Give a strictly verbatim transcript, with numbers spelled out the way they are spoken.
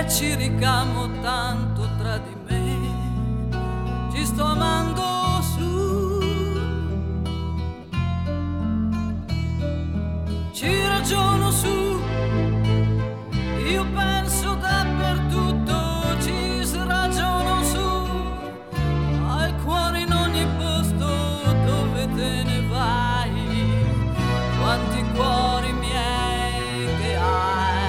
ci ricamo tanto tra di me, ci sto amando su, ci ragiono su, io penso